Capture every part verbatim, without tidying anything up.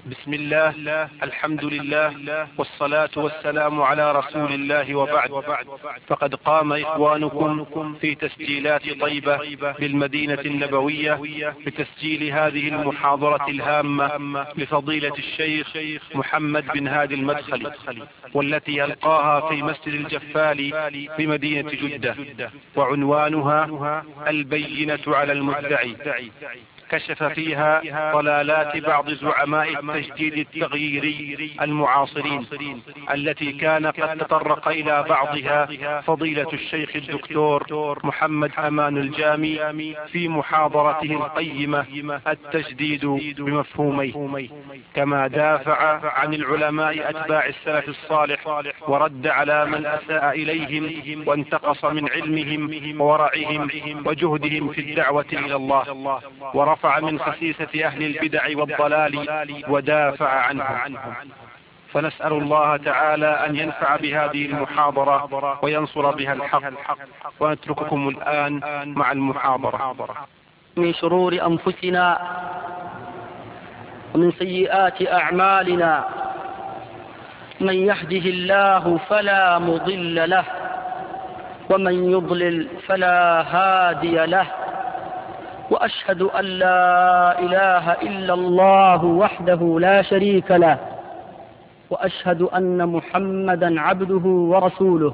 بسم الله، الحمد لله، والصلاة والسلام على رسول الله، وبعد. فقد قام إخوانكم في تسجيلات طيبة بالمدينة النبوية بتسجيل هذه المحاضرة الهامة لفضيلة الشيخ محمد بن هادي المدخلي، والتي ألقاها في مسجد الجفال بمدينة جدة، وعنوانها البينة على المدعي. كشف فيها ضلالات بعض زعماء التجديد التغييري المعاصرين التي كان قد تطرق إلى بعضها فضيلة الشيخ الدكتور محمد أمان الجامي في محاضرته القيمة التجديد بمفهوميه، كما دافع عن العلماء أتباع السلف الصالح ورد على من أساء إليهم وانتقص من علمهم وورعهم وجهدهم في الدعوة إلى الله، ورفع من خسيسة أهل البدع والضلال ودافع عنهم. فنسأل الله تعالى أن ينفع بهذه المحاضرة وينصر بها الحق، ونترككم الآن مع المحاضرة. من شرور أنفسنا ومن سيئات أعمالنا، من يهده الله فلا مضل له، ومن يضلل فلا هادي له، وأشهد أن لا إله إلا الله وحده لا شريك له، وأشهد أن محمدا عبده ورسوله.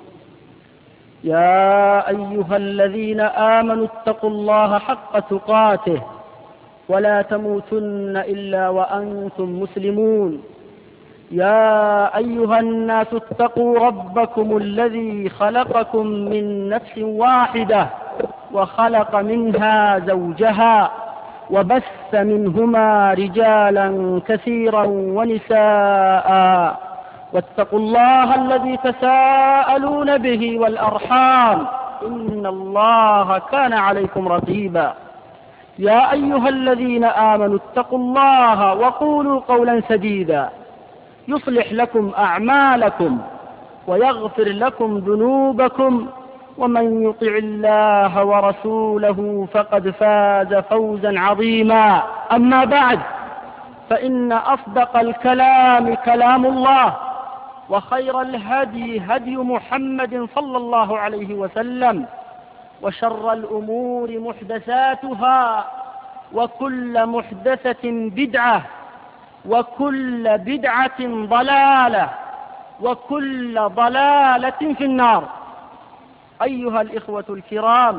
يا أيها الذين آمنوا اتقوا الله حق تقاته ولا تموتن إلا وأنتم مسلمون. يا أيها الناس اتقوا ربكم الذي خلقكم من نفس واحدة وخلق منها زوجها وبث منهما رجالا كثيرا ونساء، واتقوا الله الذي تساءلون به والأرحام، إن الله كان عليكم رقيبا. يا أيها الذين آمنوا اتقوا الله وقولوا قولا سديدا يصلح لكم أعمالكم ويغفر لكم ذنوبكم، ومن يطع الله ورسوله فقد فاز فوزا عظيما. أما بعد، فإن أصدق الكلام كلام الله، وخير الهدي هدي محمد صلى الله عليه وسلم، وشر الأمور محدثاتها، وكل محدثة بدعة، وكل بدعة ضلالة، وكل ضلالة في النار. أيها الإخوة الكرام،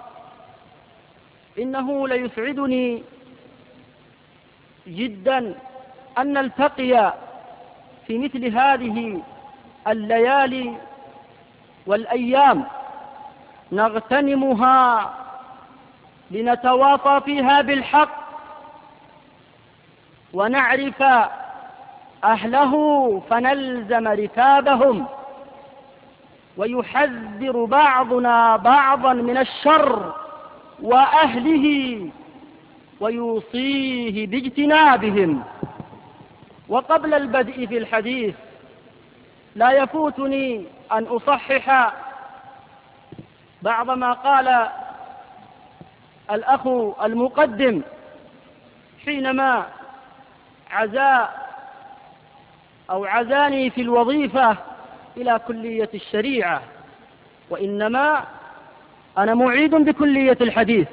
إنه ليسعدني جدا أن نلتقي في مثل هذه الليالي والأيام نغتنمها لنتواصى فيها بالحق، ونعرف أهله فنلزم ركابهم، ويحذر بعضنا بعضا من الشر وأهله ويوصيه باجتنابهم. وقبل البدء في الحديث لا يفوتني أن أصحح بعض ما قال الأخ المقدم حينما عزا أو عزاني في الوظيفة إلى كلية الشريعة، وإنما أنا معيد بكلية الحديث،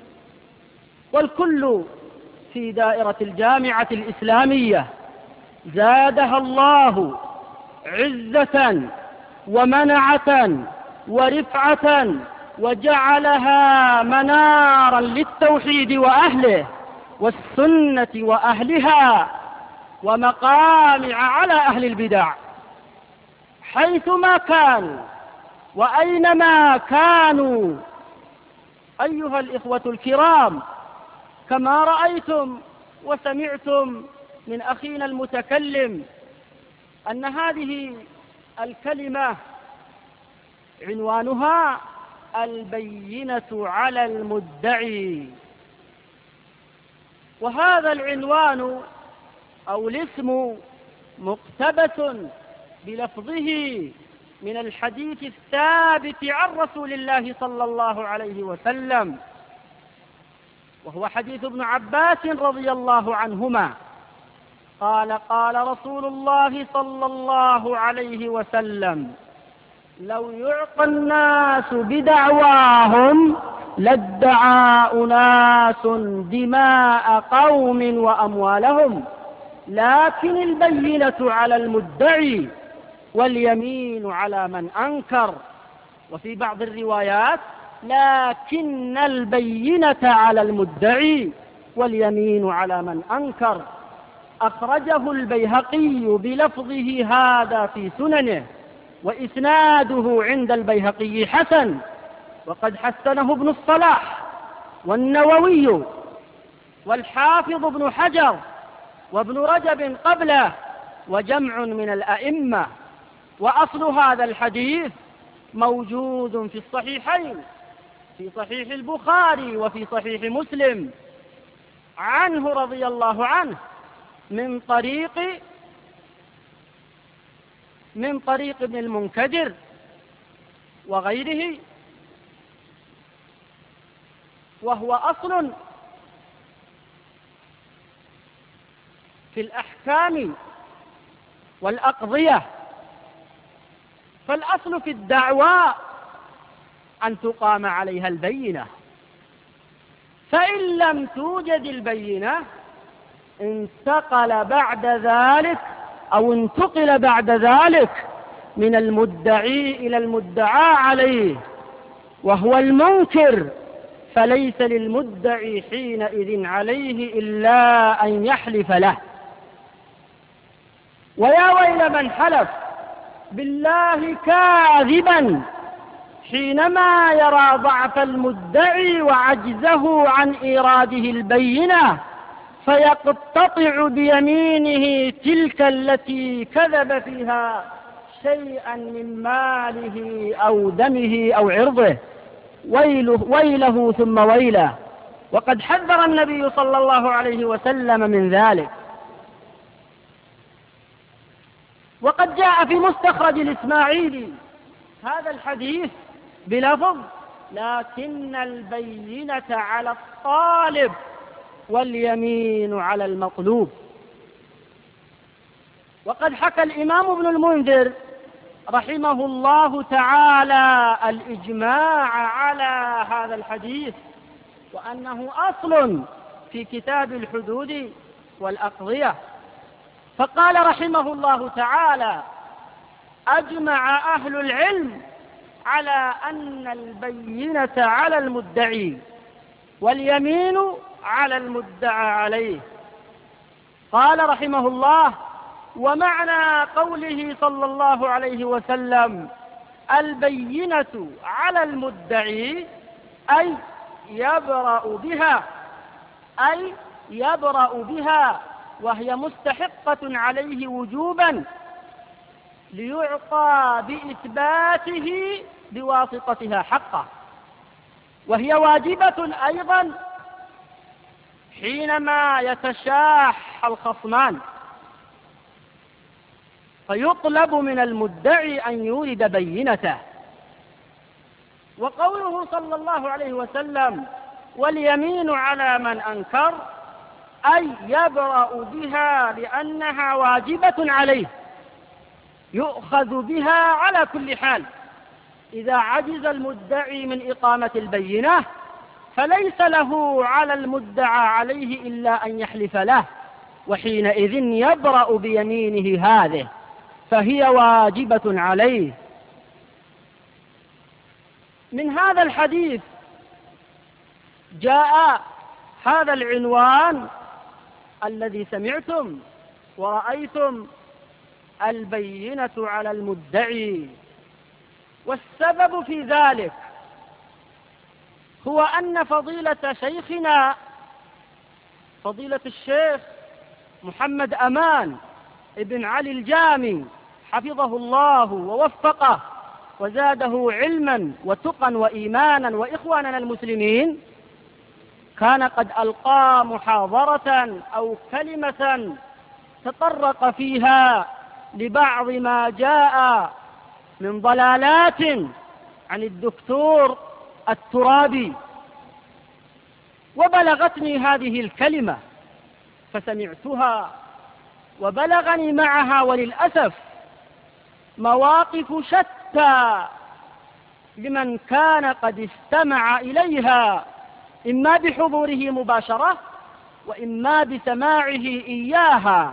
والكل في دائرة الجامعة الإسلامية زادها الله عزة ومنعة ورفعة، وجعلها منارا للتوحيد وأهله والسنة وأهلها، ومقامع على أهل البدع حيثما كانوا وأينما كانوا. أيها الإخوة الكرام، كما رأيتم وسمعتم من أخينا المتكلم أن هذه الكلمة عنوانها البينة على المدعي، وهذا العنوان أو الاسم مقتبس بلفظه من الحديث الثابت عن رسول الله صلى الله عليه وسلم، وهو حديث ابن عباس رضي الله عنهما قال قال رسول الله صلى الله عليه وسلم: لو يعطى الناس بدعواهم لادعى أناس دماء قوم وأموالهم، لكن البينة على المدعي واليمين على من أنكر. وفي بعض الروايات: لكن البينة على المدعي واليمين على من أنكر. أخرجه البيهقي بلفظه هذا في سننه، وإسناده عند البيهقي حسن، وقد حسنه ابن الصلاح والنووي والحافظ ابن حجر وابن رجب قبله وجمع من الأئمة. وأصل هذا الحديث موجود في الصحيحين، في صحيح البخاري وفي صحيح مسلم، عنه رضي الله عنه من طريق من طريق ابن المنكدر وغيره، وهو أصل في الأحكام والأقضية. فالأصل في الدعوى أن تقام عليها البينة، فإن لم توجد البينة انتقل بعد ذلك أو انتقل بعد ذلك من المدعي إلى المدعى عليه، وهو المنكر، فليس للمدعي حينئذ عليه إلا أن يحلف له. ويا ويل من حلف بالله كاذبا حينما يرى ضعف المدعي وعجزه عن إيراده البينة، فيقتطع بيمينه تلك التي كذب فيها شيئا من ماله أو دمه أو عرضه. ويله, ويله ثم ويله. وقد حذر النبي صلى الله عليه وسلم من ذلك. وقد جاء في مستخرج الإسماعيلي هذا الحديث بلفظ: لكن البينة على الطالب واليمين على المطلوب. وقد حكى الإمام ابن المنذر رحمه الله تعالى الإجماع على هذا الحديث، وأنه أصل في كتاب الحدود والأقضية. فقال رحمه الله تعالى: أجمع أهل العلم على أن البينة على المدعي واليمين على المدعى عليه. قال رحمه الله: ومعنى قوله صلى الله عليه وسلم البينة على المدعي أي يبرأ بها، أي يبرأ بها وهي مستحقة عليه وجوبا ليعطى بإثباته بواسطتها حقه، وهي واجبة أيضا حينما يتشاح الخصمان، فيطلب من المدعي أن يورد بينته. وقوله صلى الله عليه وسلم واليمين على من أنكر أي يبرأ بها لأنها واجبة عليه، يؤخذ بها على كل حال. إذا عجز المدعي من إقامة البينة فليس له على المدعى عليه إلا أن يحلف له، وحينئذ يبرأ بيمينه هذه، فهي واجبة عليه. من هذا الحديث جاء هذا العنوان الذي سمعتم ورأيتم: البينة على المدعي. والسبب في ذلك هو أن فضيلة شيخنا فضيلة الشيخ محمد أمان ابن علي الجامي حفظه الله ووفقه وزاده علما وتقا وإيمانا وإخواننا المسلمين، كان قد ألقى محاضرة أو كلمة تطرق فيها لبعض ما جاء من ضلالات عن الدكتور الترابي، وبلغتني هذه الكلمة فسمعتها وبلغني معها وللأسف مواقف شتى لمن كان قد استمع إليها، إما بحضوره مباشرة وإما بسماعه إياها.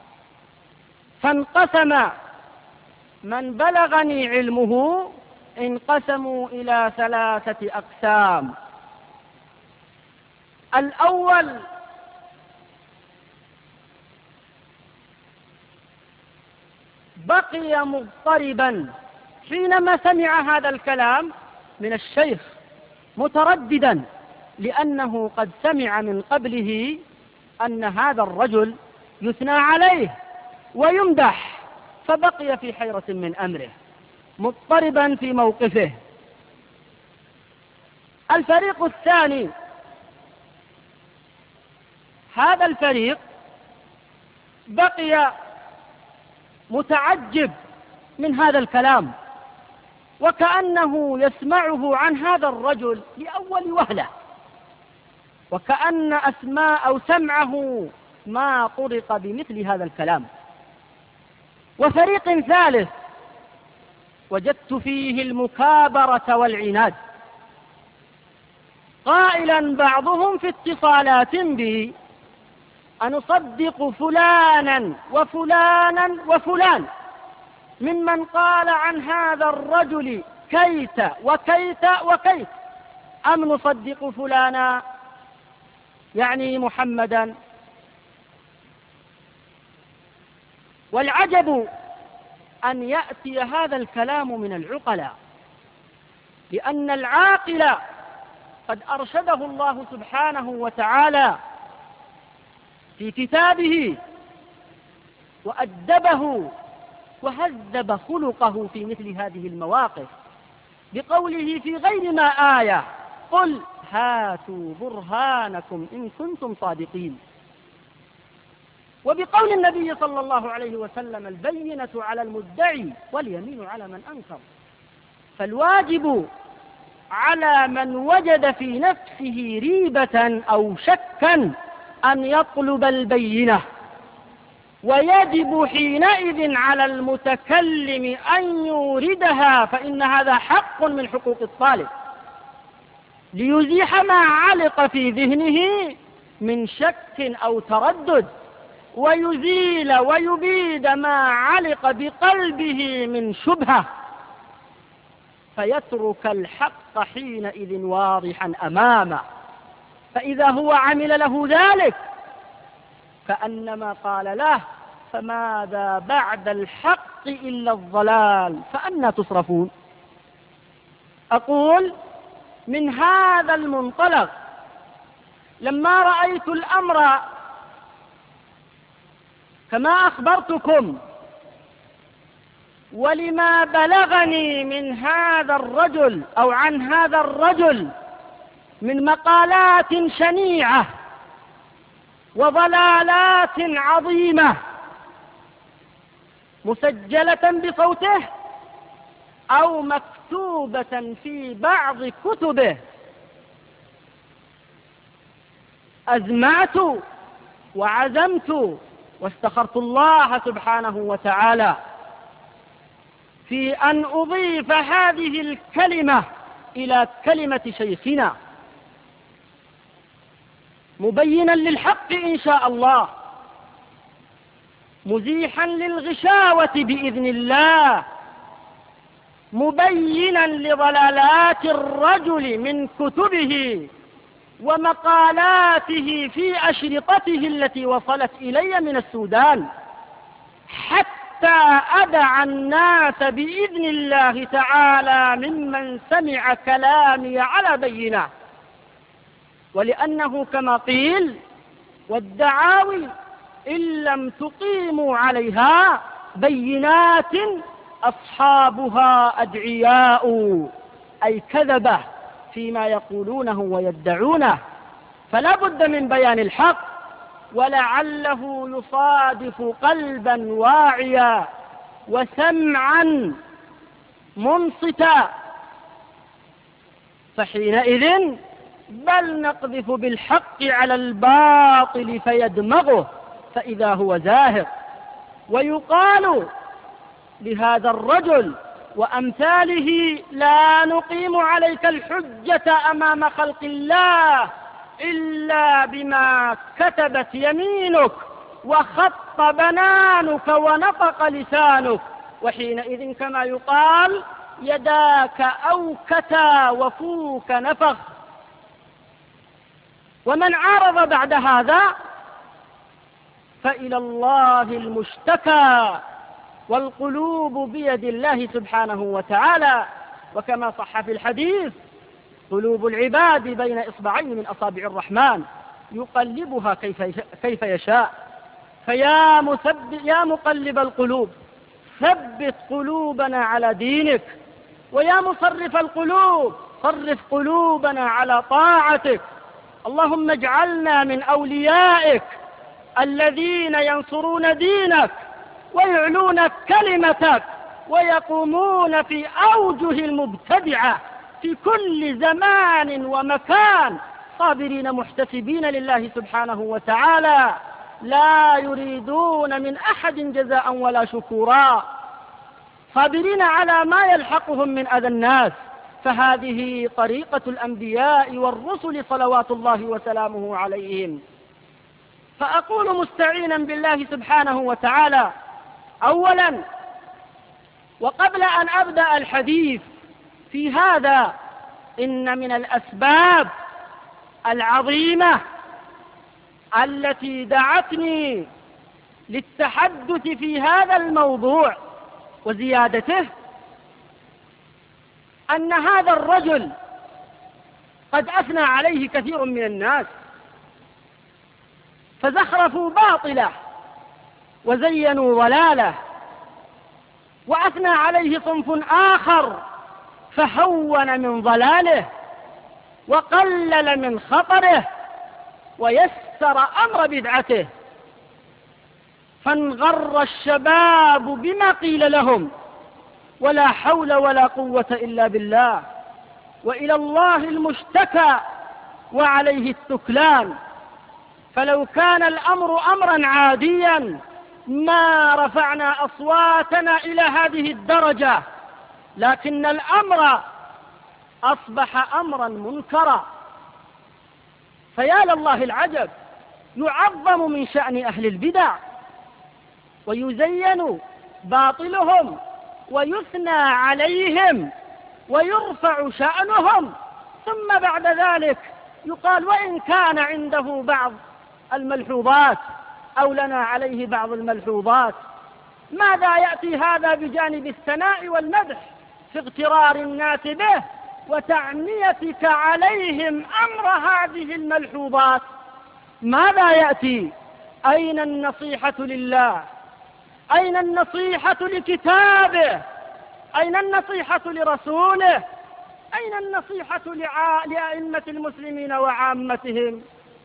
فانقسم من بلغني علمه انقسموا إلى ثلاثة أقسام. الأول بقي مضطربا حينما سمع هذا الكلام من الشيخ، مترددا، لأنه قد سمع من قبله أن هذا الرجل يثنى عليه ويمدح، فبقي في حيرة من أمره مضطربا في موقفه. الفريق الثاني، هذا الفريق بقي متعجب من هذا الكلام، وكأنه يسمعه عن هذا الرجل لأول وهلة، وكأن أسماء أو سمعه ما طرق بمثل هذا الكلام. وفريق ثالث وجدت فيه المكابرة والعناد، قائلا بعضهم في اتصالات بي أنصدق فلانا وفلانا وفلان ممن قال عن هذا الرجل كيت وكيت وكيت، أم نصدق فلانا يعني محمدا. والعجب أن يأتي هذا الكلام من العقلاء، لأن العاقل قد أرشده الله سبحانه وتعالى في كتابه وأدبه وهذب خلقه في مثل هذه المواقف بقوله في غير ما آية: قل هاتوا برهانكم إن كنتم صادقين. وبقول النبي صلى الله عليه وسلم: البينة على المدعي واليمين على من أنكر. فالواجب على من وجد في نفسه ريبة أو شكا أن يطلب البينة، ويجب حينئذ على المتكلم أن يوردها، فإن هذا حق من حقوق الطالب، ليزيح ما علق في ذهنه من شك أو تردد، ويزيل ويبيد ما علق بقلبه من شبهة، فيترك الحق حينئذ واضحا أمامه. فإذا هو عمل له ذلك كأنما قال له: فماذا بعد الحق إلا الضلال، فأنى تصرفون. أقول من هذا المنطلق، لما رأيت الأمر كما أخبرتكم، ولما بلغني من هذا الرجل أو عن هذا الرجل من مقالات شنيعة وضلالات عظيمة مسجلة بصوته أو مكتوبة في بعض كتبه، أزمعت وعزمت واستخرت الله سبحانه وتعالى في أن أضيف هذه الكلمة إلى كلمة شيخنا، مبينا للحق إن شاء الله، مزيحا للغشاوة بإذن الله، مبينا لضلالات الرجل من كتبه ومقالاته في أشرطته التي وصلت إلي من السودان، حتى أدع الناس بإذن الله تعالى ممن سمع كلامي على بينة. ولأنه كما قيل: والدعاوي إن لم تقيموا عليها بينات أصحابها أدعياء، أي كذبة فيما يقولونه ويدعونه، فلا بد من بيان الحق، ولعله يصادف قلبا واعيا وسمعا منصتا، فحينئذ بل نقذف بالحق على الباطل فيدمغه فإذا هو زاهق، ويقال لهذا الرجل وأمثاله: لا نقيم عليك الحجة أمام خلق الله إلا بما كتبت يمينك وخط بنانك ونطق لسانك. وحينئذ كما يقال: يداك أوكتا وفوك نفخ. ومن عارض بعد هذا فإلى الله المشتكى، والقلوب بيد الله سبحانه وتعالى. وكما صح في الحديث: قلوب العباد بين إصبعين من أصابع الرحمن يقلبها كيف كيف يشاء. فيا مثبت يا مقلب القلوب ثبت قلوبنا على دينك، ويا مصرف القلوب صرف قلوبنا على طاعتك. اللهم اجعلنا من أوليائك الذين ينصرون دينك ويعلون كلمتك ويقومون في أوجه المبتدعة في كل زمان ومكان، صابرين محتسبين لله سبحانه وتعالى، لا يريدون من أحد جزاء ولا شكورا، صابرين على ما يلحقهم من أذى الناس. فهذه طريقة الأنبياء والرسل صلوات الله وسلامه عليهم. فأقول مستعينا بالله سبحانه وتعالى: أولا، وقبل أن أبدأ الحديث في هذا، إن من الأسباب العظيمة التي دعتني للتحدث في هذا الموضوع وزيادته أن هذا الرجل قد أثنى عليه كثير من الناس، فزخرفوا باطله وزينوا ضلاله، وأثنى عليه صنف آخر فهون من ضلاله وقلل من خطره ويسر أمر بدعته، فانغر الشباب بما قيل لهم، ولا حول ولا قوة إلا بالله، وإلى الله المشتكى وعليه التكلان. فلو كان الأمر أمرا عاديا ما رفعنا أصواتنا إلى هذه الدرجة، لكن الأمر أصبح أمرا منكرا. فيا لله العجب، يعظم من شأن أهل البدع ويزين باطلهم ويثنى عليهم ويرفع شأنهم، ثم بعد ذلك يقال: وإن كان عنده بعض الملحوظات أو لنا عليه بعض الملحوظات. ماذا يأتي هذا بجانب الثناء والمدح في اغترار الناس به وتعنيتك عليهم أمر هذه الملحوظات؟ ماذا يأتي؟ أين النصيحة لله؟ أين النصيحة لكتابه؟ أين النصيحة لرسوله؟ أين النصيحة لع... لأئمة المسلمين وعامتهم؟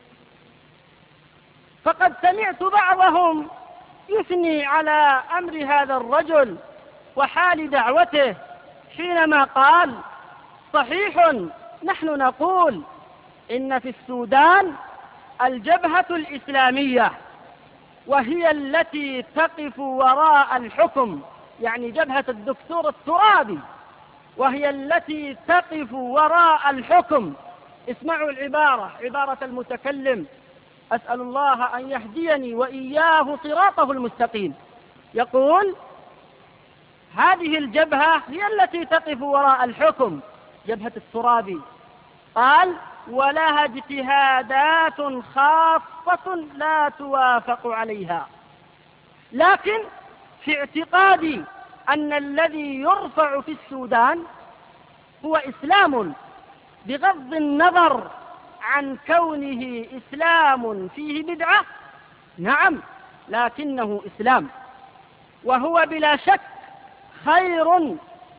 فقد سمعت بعضهم يثني على أمر هذا الرجل وحال دعوته حينما قال: صحيح نحن نقول إن في السودان الجبهة الإسلامية، وهي التي تقف وراء الحكم، يعني جبهة الدكتور الترابي، وهي التي تقف وراء الحكم. اسمعوا العبارة، عبارة المتكلم، أسأل الله أن يهديني وإياه صراطه المستقيم. يقول: هذه الجبهة هي التي تقف وراء الحكم، جبهة الترابي. قال: ولها اجتهادات خاصة لا توافق عليها، لكن في اعتقادي أن الذي يرفع في السودان هو إسلام، بغض النظر عن كونه إسلام فيه بدعة، نعم، لكنه إسلام، وهو بلا شك خير،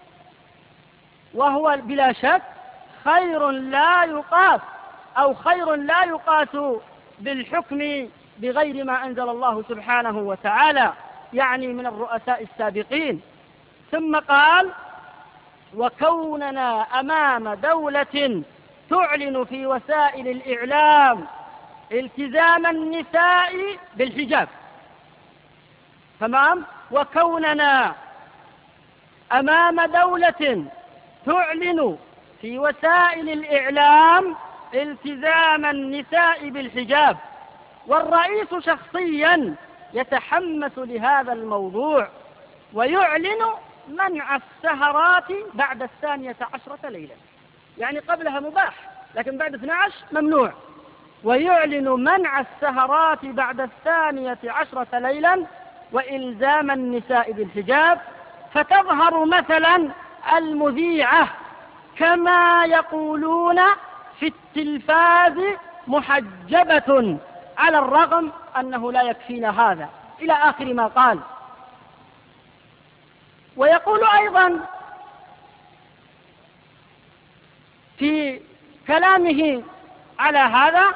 وهو بلا شك خير لا يقاس، أو خير لا يقاس بالحكم بغير ما أنزل الله سبحانه وتعالى، يعني من الرؤساء السابقين. ثم قال: وكوننا أمام دولة تعلن في وسائل الإعلام التزام النساء بالحجاب. تمام. وكوننا أمام دولة تعلن في وسائل الإعلام التزام النساء بالحجاب، والرئيس شخصيا يتحمس لهذا الموضوع ويعلن منع السهرات بعد الثانية عشرة ليلة، يعني قبلها مباح لكن بعد اثني عشر ممنوع، ويعلن منع السهرات بعد الثانية عشرة ليلا وإلزام النساء بالحجاب، فتظهر مثلا المذيعة كما يقولون في التلفاز محجبة، على الرغم أنه لا يكفينا هذا، إلى آخر ما قال. ويقول أيضا في كلامه على هذا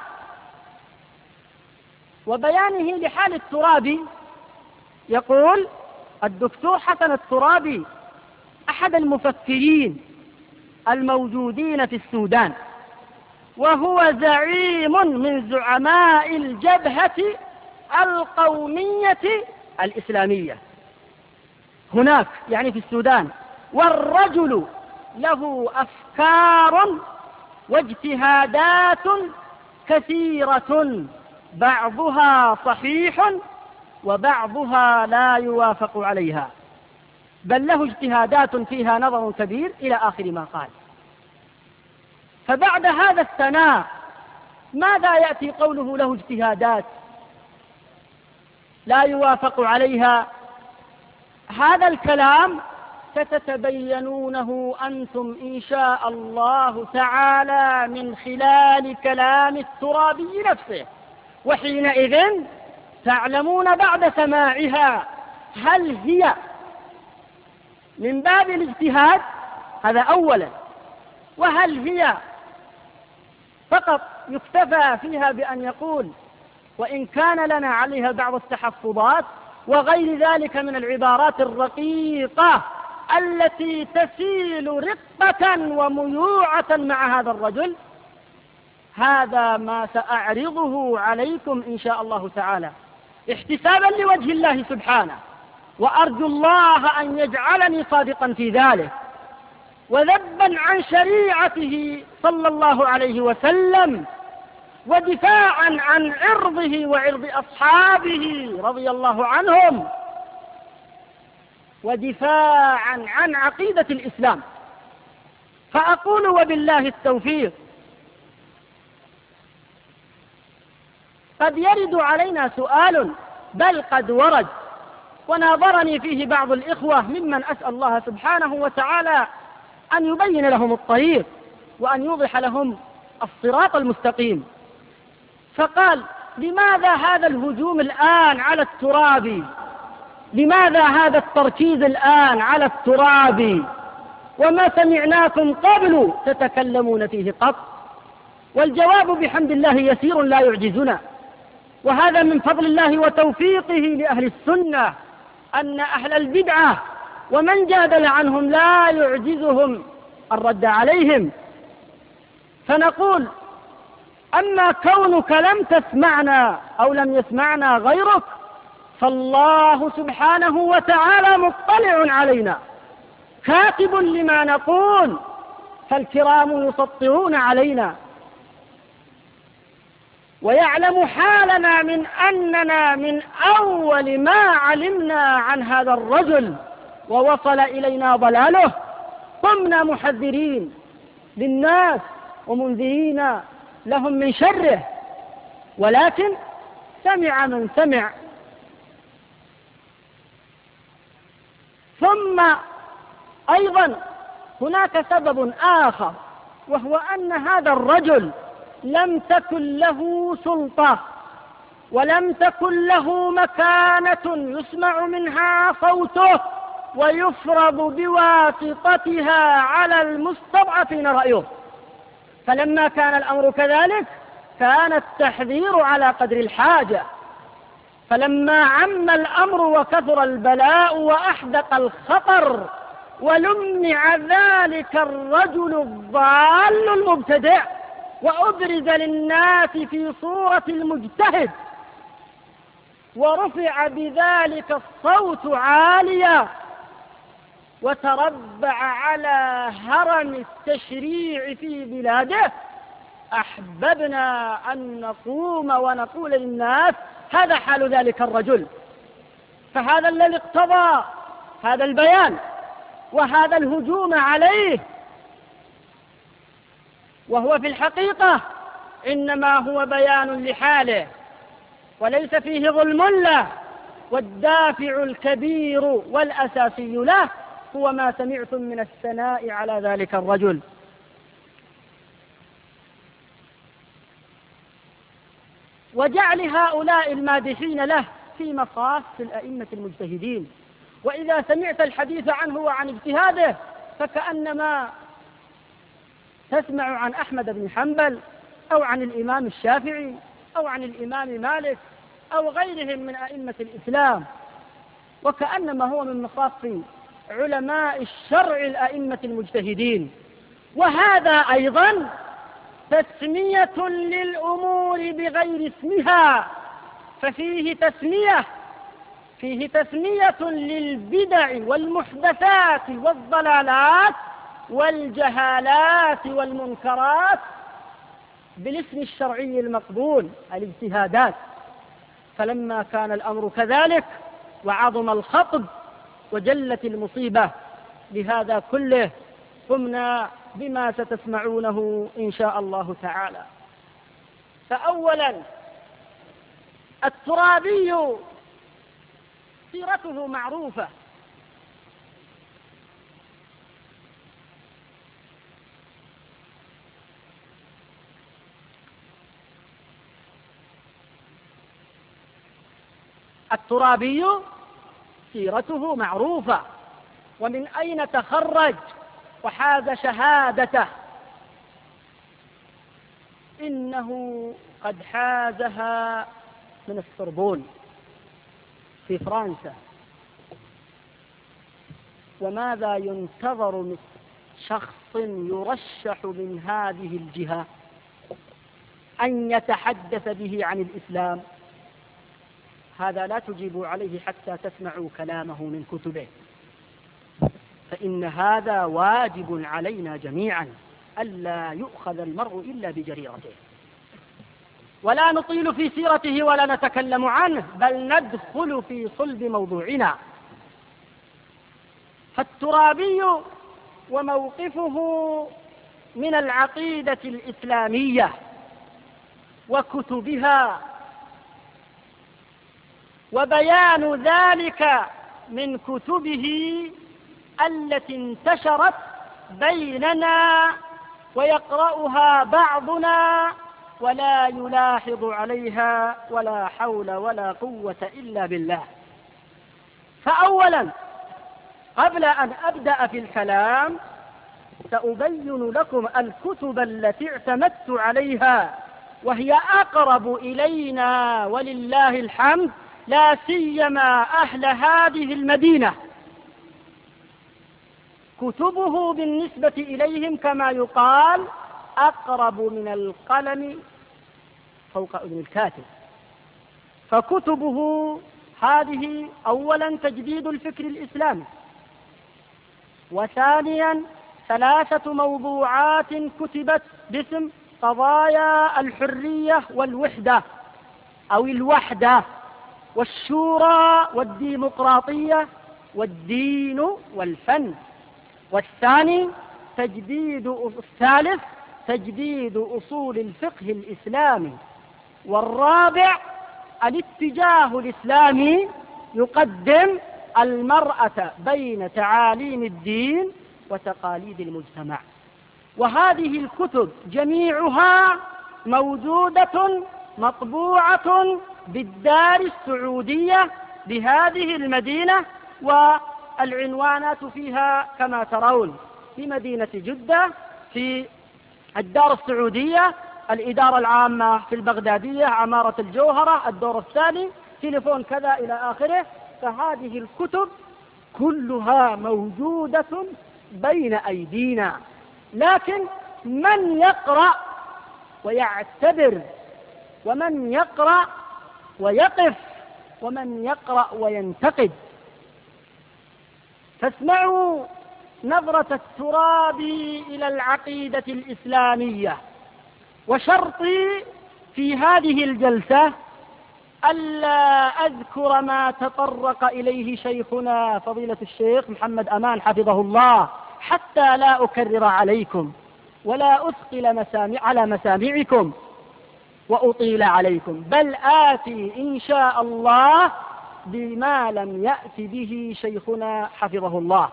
وبيانه لحال الترابي، يقول الدكتور حسن الترابي أحد المفكرين الموجودين في السودان، وهو زعيم من زعماء الجبهة القومية الإسلامية هناك يعني في السودان، والرجل له أفكار واجتهادات كثيرة بعضها صحيح وبعضها لا يوافق عليها، بل له اجتهادات فيها نظر كبير إلى آخر ما قال. فبعد هذا الثناء ماذا يأتي قوله له اجتهادات لا يوافق عليها؟ هذا الكلام ستتبينونه أنتم إن شاء الله تعالى من خلال كلام الترابي نفسه، وحينئذ تعلمون بعد سماعها هل هي من باب الاجتهاد، هذا أولا، وهل هي فقط يكتفى فيها بأن يقول وإن كان لنا عليها بعض التحفظات وغير ذلك من العبارات الرقيقة التي تسيل رقة وميوعة مع هذا الرجل. هذا ما سأعرضه عليكم إن شاء الله تعالى احتسابا لوجه الله سبحانه، وأرجو الله أن يجعلني صادقا في ذلك، وذبا عن شريعته صلى الله عليه وسلم، ودفاعا عن عرضه وعرض أصحابه رضي الله عنهم، ودفاعا عن عقيدة الإسلام. فأقول وبالله التوفيق: قد يرد علينا سؤال، بل قد ورد وناظرني فيه بعض الإخوة ممن أسأل الله سبحانه وتعالى أن يبين لهم الطريق وأن يوضح لهم الصراط المستقيم، فقال: لماذا هذا الهجوم الآن على الترابي؟ لماذا هذا التركيز الآن على الترابي وما سمعناكم قبل تتكلمون فيه قط؟ والجواب بحمد الله يسير لا يعجزنا، وهذا من فضل الله وتوفيقه لأهل السنة، أن أهل البدعة ومن جادل عنهم لا يعجزهم الرد عليهم. فنقول: أما كونك لم تسمعنا أو لم يسمعنا غيرك، فالله سبحانه وتعالى مطلع علينا كاتب لما نقول، فالكرام يسطرون علينا، ويعلم حالنا من أننا من أول ما علمنا عن هذا الرجل ووصل إلينا ضلاله قمنا محذرين للناس ومنذرين لهم من شره، ولكن سمع من سمع. ثم أيضا هناك سبب آخر، وهو أن هذا الرجل لم تكن له سلطة ولم تكن له مكانة يسمع منها صوته ويفرض بواسطتها على المستضعفين رأيه. فلما كان الأمر كذلك كان التحذير على قدر الحاجة، فلما عم الأمر وكثر البلاء وأحدق الخطر ولمع ذلك الرجل الضال المبتدع وأبرز للناس في صورة المجتهد، ورفع بذلك الصوت عاليا وتربع على هرم التشريع في بلاده، أحببنا أن نقوم ونقول للناس هذا حال ذلك الرجل. فهذا الذي اقتضى هذا البيان وهذا الهجوم عليه، وهو في الحقيقة إنما هو بيان لحاله وليس فيه ظلم له، والدافع الكبير والأساسي له هو ما سمعتم من الثناء على ذلك الرجل. وجعل هؤلاء المادحين له في مصاف الأئمة المجتهدين. وإذا سمعت الحديث عنه وعن اجتهاده فكأنما تسمع عن أحمد بن حنبل أو عن الإمام الشافعي أو عن الإمام مالك أو غيرهم من أئمة الإسلام، وكأنما هو من مصاف علماء الشرع الأئمة المجتهدين. وهذا أيضا تسمية للأمور بغير اسمها، ففيه تسمية فيه تسمية للبدع والمحدثات والضلالات والجهالات والمنكرات بالاسم الشرعي المقبول، الاجتهادات. فلما كان الأمر كذلك وعظم الخطب وجلت المصيبة بهذا كله قمنا بما ستسمعونه إن شاء الله تعالى. فأولا الترابي سيرته معروفة، الترابي سيرته معروفة، ومن أين تخرج وحاز شهادته؟ إنه قد حازها من السوربون في فرنسا. وماذا ينتظر من شخص يرشح من هذه الجهة أن يتحدث به عن الإسلام؟ هذا لا تجيبوا عليه حتى تسمعوا كلامه من كتبه، فإن هذا واجب علينا جميعا ألا يؤخذ المرء إلا بجريرته. ولا نطيل في سيرته ولا نتكلم عنه، بل ندخل في صلب موضوعنا. فالترابي وموقفه من العقيدة الإسلامية وكتبها، وبيان ذلك من كتبه التي انتشرت بيننا ويقرأها بعضنا ولا يلاحظ عليها ولا حول ولا قوة إلا بالله. فأولا قبل أن أبدأ في الكلام سأبين لكم الكتب التي اعتمدت عليها، وهي أقرب إلينا ولله الحمد، لا سيما أهل هذه المدينة. كتبه بالنسبة إليهم كما يقال أقرب من القلم فوق أذن الكاتب. فكتبه هذه أولا تجديد الفكر الإسلامي، وثانيا ثلاثة موضوعات كتبت باسم قضايا الحرية والوحدة أو الوحدة والشورى والديمقراطية والدين والفن. والثاني تجديد الثالث تجديد أصول الفقه الإسلامي. والرابع الاتجاه الإسلامي يقدم المرأة بين تعاليم الدين وتقاليد المجتمع. وهذه الكتب جميعها موجودة مطبوعة بالدار السعودية بهذه المدينة، والعنوانات فيها كما ترون في مدينة جدة في الدار السعودية، الإدارة العامة في البغدادية، عمارة الجوهرة، الدور الثاني، تليفون كذا إلى آخره. فهذه الكتب كلها موجودة بين أيدينا، لكن من يقرأ ويعتبر ومن يقرأ ويقف ومن يقرأ وينتقد. فاسمعوا نظرة التراب إلى العقيدة الإسلامية. وشرطي في هذه الجلسة ألا أذكر ما تطرق إليه شيخنا فضيلة الشيخ محمد أمان حفظه الله، حتى لا أكرر عليكم ولا أثقل مسامع على مسامعكم وأطيل عليكم، بل آتي إن شاء الله بما لم يأت به شيخنا حفظه الله.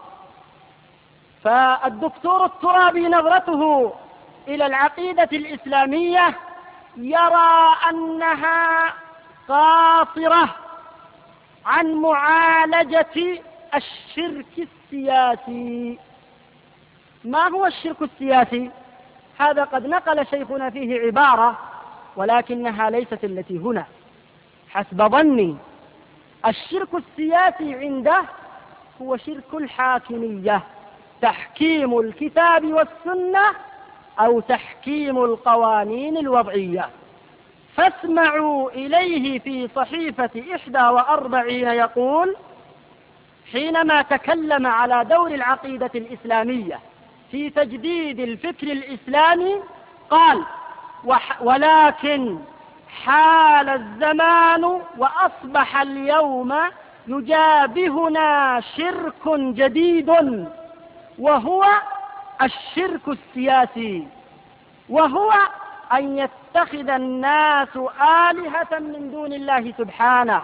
فالدكتور الترابي نظرته إلى العقيدة الإسلامية يرى أنها قاصرة عن معالجة الشرك السياسي. ما هو الشرك السياسي؟ هذا قد نقل شيخنا فيه عبارة ولكنها ليست التي هنا حسب ظني. الشرك السياسي عنده هو شرك الحاكمية، تحكيم الكتاب والسنة أو تحكيم القوانين الوضعية. فاسمعوا إليه في صحيفة إحدى وأربعين يقول حينما تكلم على دور العقيدة الإسلامية في تجديد الفكر الإسلامي قال: ولكن حال الزمان وأصبح اليوم يجابهنا شرك جديد، وهو الشرك السياسي، وهو أن يتخذ الناس آلهة من دون الله سبحانه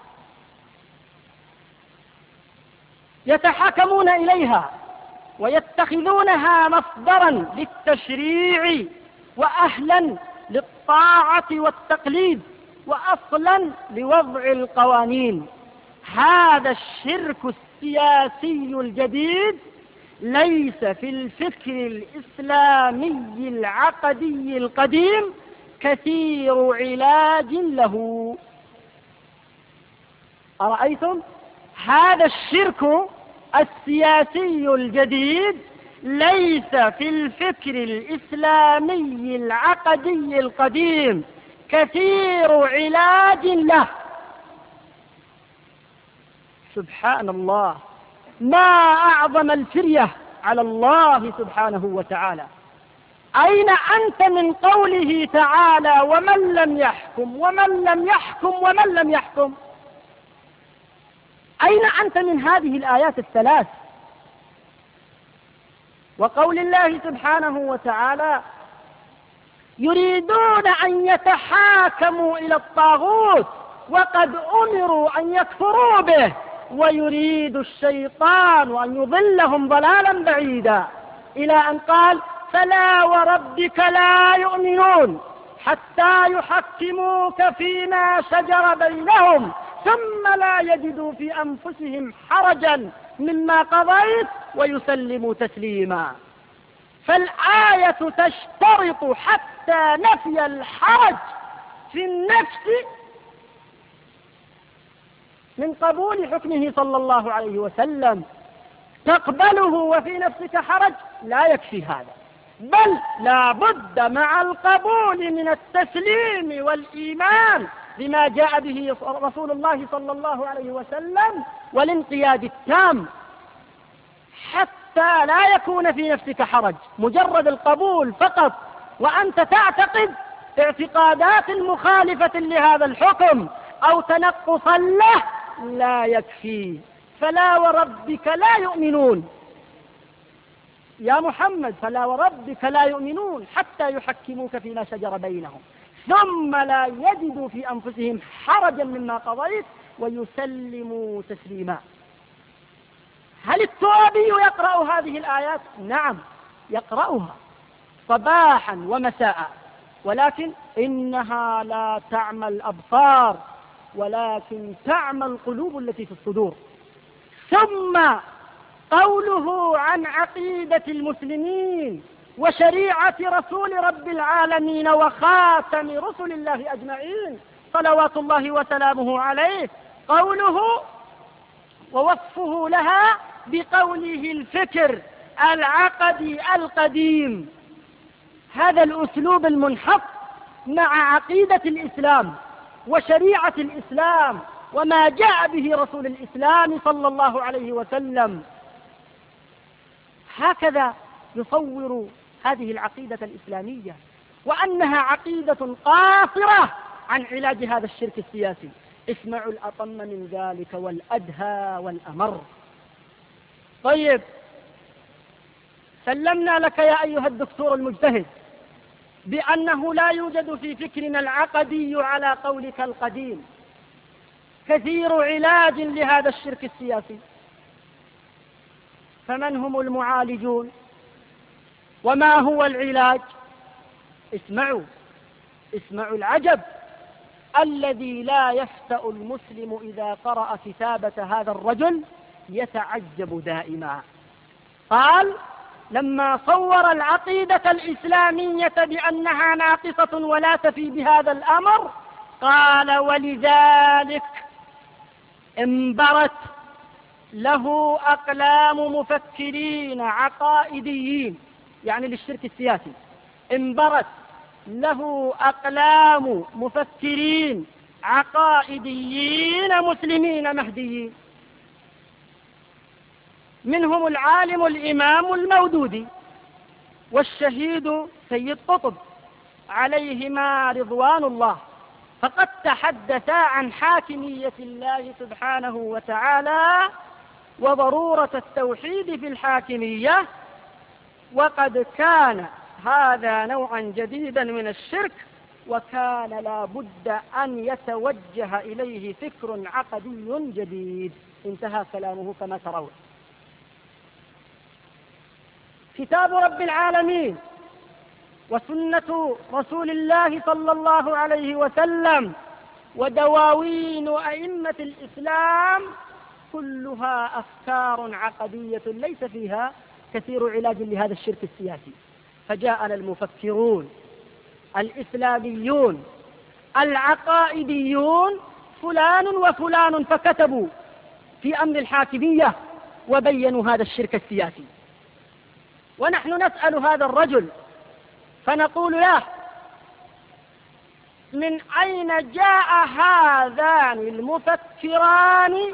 يتحاكمون إليها ويتخذونها مصدرا للتشريع وأهلا للطاعة والتقليد وأصلا لوضع القوانين. هذا الشرك السياسي الجديد ليس في الفكر الإسلامي العقدي القديم كثير علاج له. أرأيتم؟ هذا الشرك السياسي الجديد ليس في الفكر الإسلامي العقدي القديم كثير علاج له. سبحان الله، ما أعظم الفرية على الله سبحانه وتعالى. أين أنت من قوله تعالى: ومن لم يحكم ومن لم يحكم ومن لم يحكم؟ أين أنت من هذه الآيات الثلاث؟ وقول الله سبحانه وتعالى: يريدون أن يتحاكموا إلى الطاغوت وقد أمروا أن يكفروا به ويريد الشيطان أن يضلهم ضلالا بعيدا، إلى أن قال: فلا وربك لا يؤمنون حتى يحكموك فيما شجر بينهم ثم لا يجدوا في أنفسهم حرجا مما قضيت ويسلموا تسليما. فالآية تشترط حتى نفي الحرج في النفس من قبول حكمه صلى الله عليه وسلم. تقبله وفي نفسك حرج لا يكفي هذا، بل لا بد مع القبول من التسليم والإيمان بما جاء به رسول الله صلى الله عليه وسلم والانقياد التام حتى لا يكون في نفسك حرج. مجرد القبول فقط وأنت تعتقد اعتقادات مخالفة لهذا الحكم أو تنقصا له لا يكفي. فلا وربك لا يؤمنون يا محمد، فلا وربك لا يؤمنون حتى يحكموك فيما شجر بينهم ثم لا يجدوا في أنفسهم حرجا مما قضيت ويسلموا تسليما. هل الترابي يقرأ هذه الآيات؟ نعم يقرأها صباحا ومساء، ولكن إنها لا تعمى الأبصار ولكن تعمى القلوب التي في الصدور. ثم قوله عن عقيدة المسلمين وشريعة رسول رب العالمين وخاتم رسل الله أجمعين صلوات الله وسلامه عليه، قوله ووصفه لها بقوله الفكر العقدي القديم. هذا الأسلوب المنحط مع عقيدة الإسلام وشريعة الإسلام وما جاء به رسول الإسلام صلى الله عليه وسلم. هكذا يصور هذه العقيدة الإسلامية، وأنها عقيدة قاصرة عن علاج هذا الشرك السياسي. اسمعوا الأطم من ذلك والأدهى والأمر. طيب، سلمنا لك يا أيها الدكتور المجتهد بأنه لا يوجد في فكرنا العقدي على قولك القديم كثير علاج لهذا الشرك السياسي، فمن هم المعالجون وما هو العلاج؟ اسمعوا اسمعوا العجب الذي لا يفتأ المسلم إذا قرأ كتابة هذا الرجل، يتعجب دائما. قال: لما صور العقيدة الإسلامية بأنها ناقصة ولا تفي بهذا الأمر، قال: ولذلك انبرت له أقلام مفكرين عقائديين، يعني للشرك السياسي، انبرت له أقلام مفكرين عقائديين مسلمين مهديين، منهم العالم الإمام المودودي والشهيد سيد قطب عليهما رضوان الله، فقد تحدثا عن حاكمية الله سبحانه وتعالى وضرورة التوحيد في الحاكمية، وقد كان هذا نوعا جديدا من الشرك، وكان لا بد أن يتوجه إليه فكر عقدي جديد. انتهى كلامه كما ترون. كتاب رب العالمين وسنة رسول الله صلى الله عليه وسلم ودواوين أئمة الإسلام كلها أفكار عقدية ليس فيها كثير علاج لهذا الشرك السياسي. فجاءنا المفكرون الإسلاميون العقائديون فلان وفلان، فكتبوا في أمر الحاكمية وبينوا هذا الشرك السياسي. ونحن نسأل هذا الرجل فنقول له: من أين جاء هذان المفكران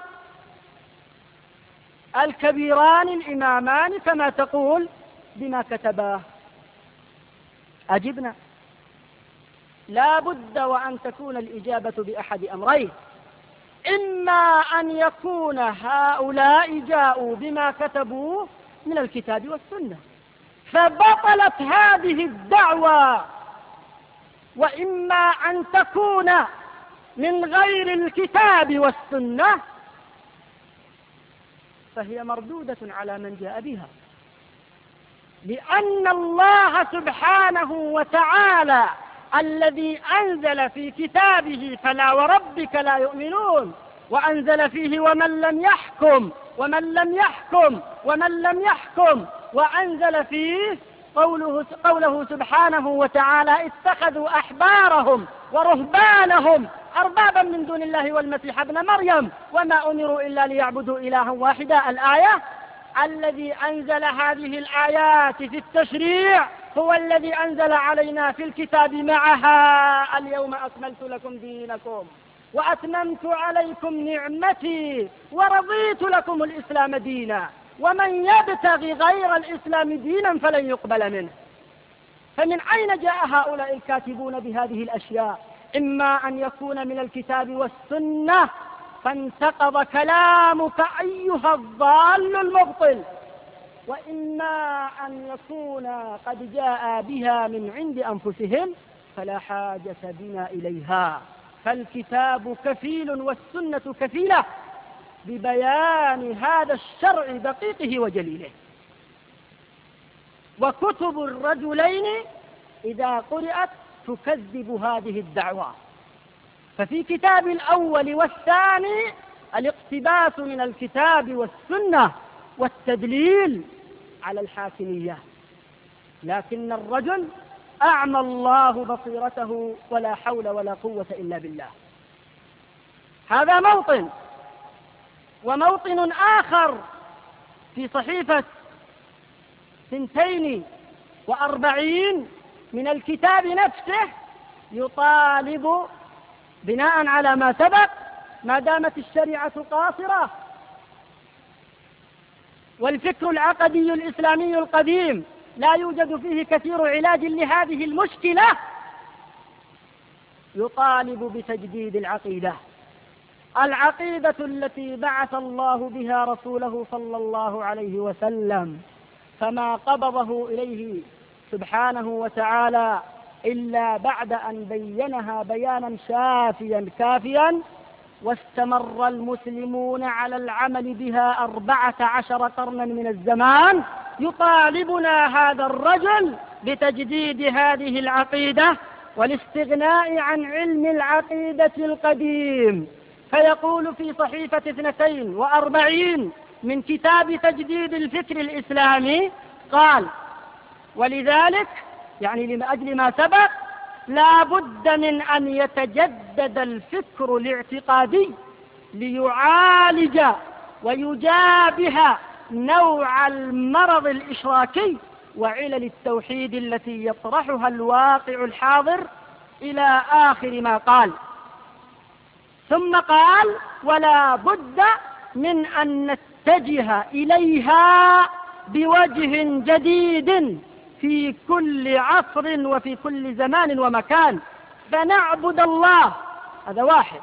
الكبيران الإمامان كما تقول بما كتباه؟ أجبنا. لا بد وأن تكون الإجابة بأحد أمرين: إما أن يكون هؤلاء جاءوا بما كتبوا من الكتاب والسنة فبطلت هذه الدعوة، وإما أن تكون من غير الكتاب والسنة فهي مردودة على من جاء بها، لأن الله سبحانه وتعالى الذي أنزل في كتابه فلا وربك لا يؤمنون، وأنزل فيه ومن لم يحكم ومن لم يحكم ومن لم يحكم، وأنزل فيه قوله, قوله سبحانه وتعالى: اتخذوا أحبارهم ورهبانهم أربابا من دون الله والمسيح ابن مريم وما أمروا إلا ليعبدوا إلها واحدا. الآية: الذي أنزل هذه الآيات في التشريع هو الذي أنزل علينا في الكتاب معها اليوم أكملت لكم دينكم وأتممت عليكم نعمتي ورضيت لكم الإسلام دينا ومن يبتغي غير الإسلام دينا فلن يقبل منه. فمن أين جاء هؤلاء الكاتبون بهذه الأشياء؟ إما أن يكون من الكتاب والسنة فانتقض كلامك أيها الضال المبطل، وإما أن يكون قد جاء بها من عند أنفسهم فلا حاجة بنا إليها، فالكتاب كفيل والسنة كفيلة ببيان هذا الشرع دقيقه وجليله. وكتب الرجلين إذا قرأت تكذب هذه الدعوة. ففي كتاب الأول والثاني الاقتباس من الكتاب والسنة والتدليل على الحاكمية، لكن الرجل أعمى الله بصيرته ولا حول ولا قوة إلا بالله. هذا موطن. وموطن آخر في صحيفة ثنتين وأربعين من الكتاب نفسه يطالب بناء على ما سبق ما دامت الشريعة قاصرة والفكر العقدي الإسلامي القديم لا يوجد فيه كثير علاج لهذه المشكلة، يطالب بتجديد العقيدة، العقيدة التي بعث الله بها رسوله صلى الله عليه وسلم، فما قبضه إليه سبحانه وتعالى إلا بعد أن بينها بيانا شافيا كافيا، واستمر المسلمون على العمل بها أربعة عشر قرنا من الزمان. يطالبنا هذا الرجل بتجديد هذه العقيدة والاستغناء عن علم العقيدة القديم، فيقول في صحيفة اثنتين وأربعين من كتاب تجديد الفكر الإسلامي قال: ولذلك يعني لأجل ما سبق لا بد من أن يتجدد الفكر الاعتقادي ليعالج ويجابه نوع المرض الإشراكي وعلل التوحيد التي يطرحها الواقع الحاضر إلى آخر ما قال. ثم قال: ولا بد من أن نتجه إليها بوجه جديد في كل عصر وفي كل زمان ومكان، فنعبد الله، هذا واحد،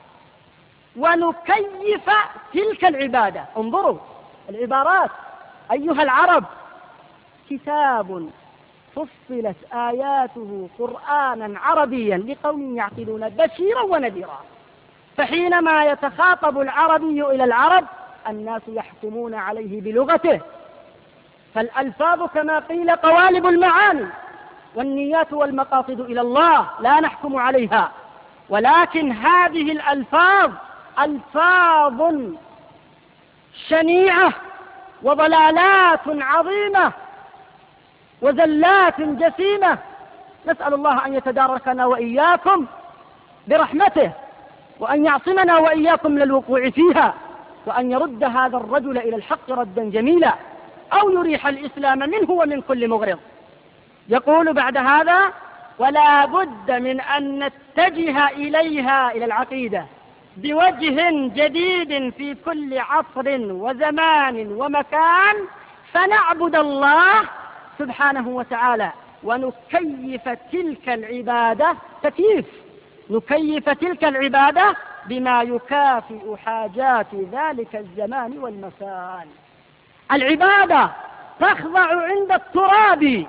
ونكيف تلك العبادة. انظروا العبارات أيها العرب: كتاب فصلت آياته قرآنا عربيا لقوم يعقلون بشيرا ونذيرا. فحينما يتخاطب العربي إلى العرب الناس يحكمون عليه بلغته، فالألفاظ كما قيل قوالب المعاني، والنيات والمقاصد إلى الله لا نحكم عليها، ولكن هذه الألفاظ ألفاظ شنيعة وضلالات عظيمة وزلات جسيمة، نسأل الله أن يتداركنا وإياكم برحمته، وأن يعصمنا وإياكم من الوقوع فيها، وأن يرد هذا الرجل إلى الحق ردا جميلا، أو يريح الإسلام منه ومن كل مغرض. يقول بعد هذا: ولا بد من أن نتجه إليها، إلى العقيدة، بوجه جديد في كل عصر وزمان ومكان، فنعبد الله سبحانه وتعالى ونكيف تلك العبادة تكييف، نكيف تلك العبادة بما يكافئ حاجات ذلك الزمان والمكان. العبادة تخضع عند التراب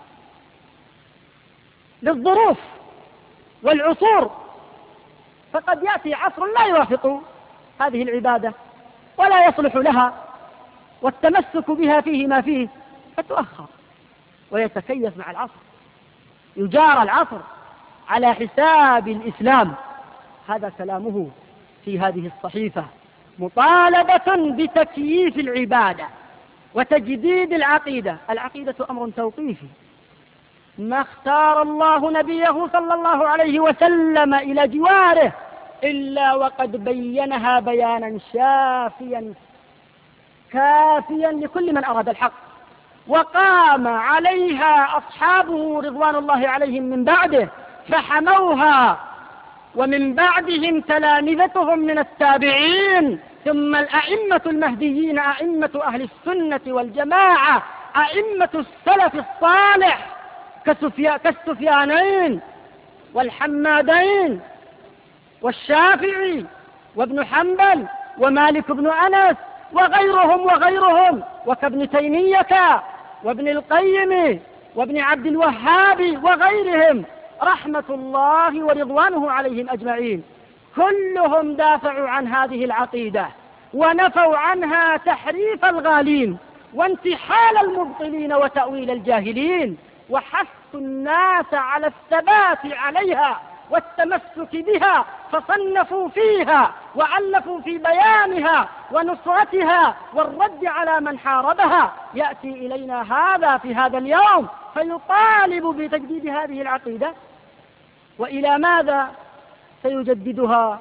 للظروف والعصور، فقد يأتي عصر لا يوافق هذه العبادة ولا يصلح لها، والتمسك بها فيه ما فيه، فتؤخر ويتكيف مع العصر، يجار العصر على حساب الإسلام. هذا كلامه في هذه الصحيفة، مطالبة بتكييف العبادة وتجديد العقيدة. العقيدة أمر توقيفي، ما اختار الله نبيه صلى الله عليه وسلم إلى جواره إلا وقد بينها بيانا شافيا كافيا لكل من أراد الحق، وقام عليها أصحابه رضوان الله عليهم من بعده فحموها، ومن بعدهم تلامذتهم من التابعين، ثم الأئمة المهديين، أئمة أهل السنة والجماعة، أئمة السلف الصالح كالسفيانين والحمادين والشافعي وابن حنبل ومالك بن أنس وغيرهم وغيرهم، وكابن تيمية وابن القيم وابن عبد الوهاب وغيرهم رحمة الله ورضوانه عليهم أجمعين. كلهم دافعوا عن هذه العقيدة ونفوا عنها تحريف الغالين وانتحال المبطلين وتأويل الجاهلين، وحثوا الناس على الثبات عليها والتمسك بها، فصنفوا فيها وألفوا في بيانها ونصرتها والرد على من حاربها. يأتي إلينا هذا في هذا اليوم فيطالب بتجديد هذه العقيدة. وإلى ماذا سيجددها؟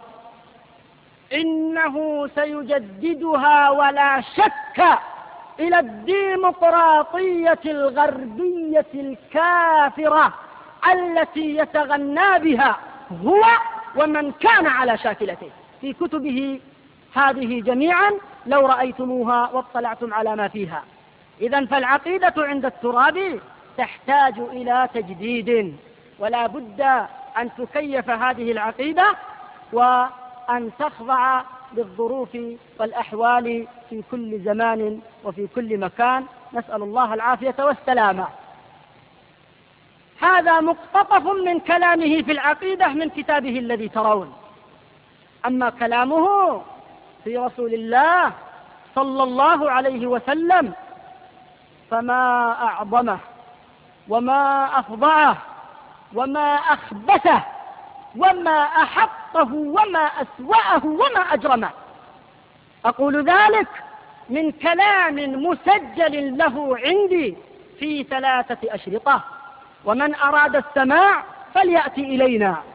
إنه سيجددها ولا شك إلى الديمقراطية الغربية الكافرة التي يتغنى بها هو ومن كان على شاكلته. في كتبه هذه جميعا لو رأيتموها واطلعتم على ما فيها. إذن فالعقيدة عند الترابي تحتاج إلى تجديد، ولا بد أن تكيف هذه العقيدة وأن تخضع للظروف والأحوال في كل زمان وفي كل مكان، نسأل الله العافية والسلامة. هذا مقتطف من كلامه في العقيدة من كتابه الذي ترون. أما كلامه في رسول الله صلى الله عليه وسلم فما أعظمه وما أفضعه وما أخبثه وما أحطه وما أسوأه وما أجرمه. أقول ذلك من كلام مسجل له عندي في ثلاثة أشرطة، ومن أراد السماع فليأتي إلينا.